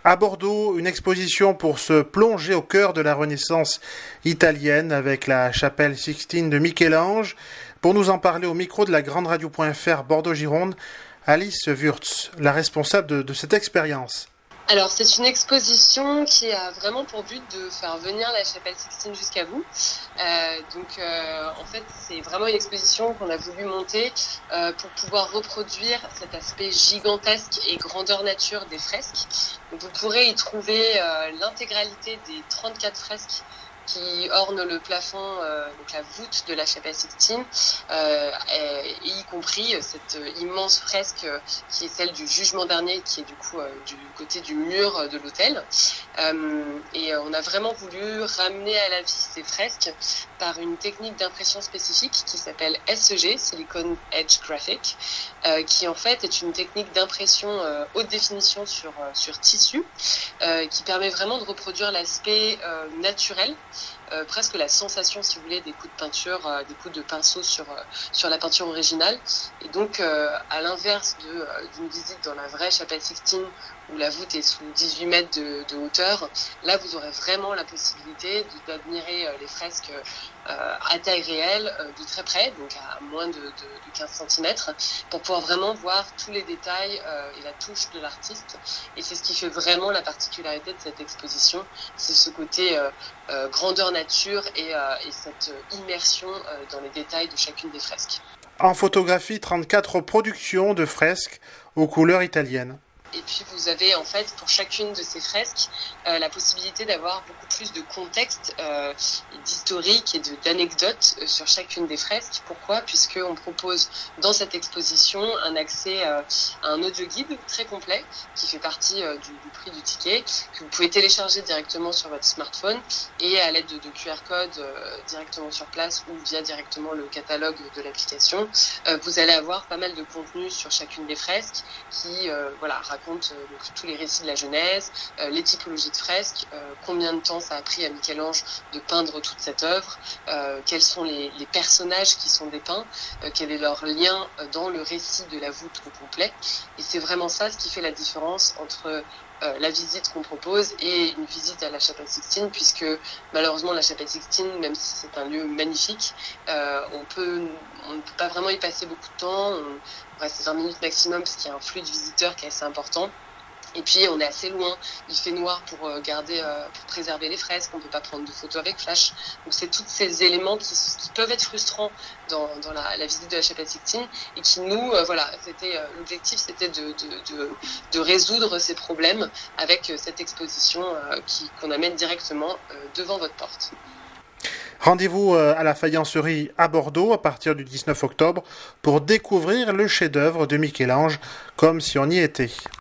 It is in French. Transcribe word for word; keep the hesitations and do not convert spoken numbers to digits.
À Bordeaux, une exposition pour se plonger au cœur de la Renaissance italienne avec la chapelle Sixtine de Michel-Ange. Pour nous en parler au micro de la grande radio point F R Bordeaux-Gironde, Alice Wurtz, la responsable de, de cette expérience. Alors c'est une exposition qui a vraiment pour but de faire venir la chapelle Sixtine jusqu'à vous. Euh, donc euh, en fait c'est vraiment une exposition qu'on a voulu monter euh, pour pouvoir reproduire cet aspect gigantesque et grandeur nature des fresques. Donc, vous pourrez y trouver euh, l'intégralité des trente-quatre fresques qui ornent le plafond, euh, donc la voûte de la chapelle Sixtine, euh, et, et y compris cette immense fresque euh, qui est celle du Jugement dernier, qui est du coup euh, du côté du mur de l'autel. Euh, et on a vraiment voulu ramener à la vie ces fresques par une technique d'impression spécifique qui s'appelle S E G, Silicon Edge Graphic, euh, qui en fait est une technique d'impression euh, haute définition sur, euh, sur tissu, euh, qui permet vraiment de reproduire l'aspect euh, naturel, Euh, presque la sensation, si vous voulez, des coups de peinture, euh, des coups de pinceau sur euh, sur la peinture originale. Et donc, euh, à l'inverse de euh, d'une visite dans la vraie chapelle Sixtine où la voûte est sous dix-huit mètres de, de hauteur, là, vous aurez vraiment la possibilité d'admirer euh, les fresques euh, à taille réelle, euh, de très près, donc à moins de, de, de quinze centimètres, pour pouvoir vraiment voir tous les détails euh, et la touche de l'artiste. Et c'est ce qui fait vraiment la particularité de cette exposition, c'est ce côté euh, euh, grandeur nature et, euh, et cette immersion euh, dans les détails de chacune des fresques. En photographie, trente-quatre productions de fresques aux couleurs italiennes. Et puis vous avez en fait pour chacune de ces fresques euh, la possibilité d'avoir beaucoup plus de contexte, euh, d'historique et d'anecdotes euh, sur chacune des fresques. Pourquoi ? Puisqu'on propose dans cette exposition un accès euh, à un audio guide très complet qui fait partie euh, du, du prix du ticket, que vous pouvez télécharger directement sur votre smartphone et à l'aide de, de Q R code euh, directement sur place ou via directement le catalogue de l'application. Euh, vous allez avoir pas mal de contenu sur chacune des fresques qui euh, voilà, raconte euh, donc, tous les récits de la Genèse, euh, les typologies de fresques, euh, combien de temps ça a pris à Michel-Ange de peindre toute cette œuvre, euh, quels sont les, les personnages qui sont dépeints, euh, quel est leur lien euh, dans le récit de la voûte au complet. Et c'est vraiment ça ce qui fait la différence entre euh, la visite qu'on propose et une visite à la chapelle Sixtine, puisque malheureusement la chapelle Sixtine, même si c'est un lieu magnifique, euh, on peut, on ne peut pas vraiment y passer beaucoup de temps. On, on reste vingt minutes maximum parce qu'il y a un flux de visiteurs qui est assez important. Et puis on est assez loin, il fait noir pour garder, pour préserver les fresques, on ne peut pas prendre de photos avec flash. Donc c'est tous ces éléments qui, qui peuvent être frustrants dans, dans la, la visite de la chapelle Sixtine et qui nous, euh, voilà, c'était l'objectif, c'était de, de, de, de résoudre ces problèmes avec cette exposition euh, qui, qu'on amène directement euh, devant votre porte. Rendez-vous à la Faïencerie à Bordeaux à partir du dix-neuf octobre pour découvrir le chef-d'œuvre de Michel-Ange comme si on y était.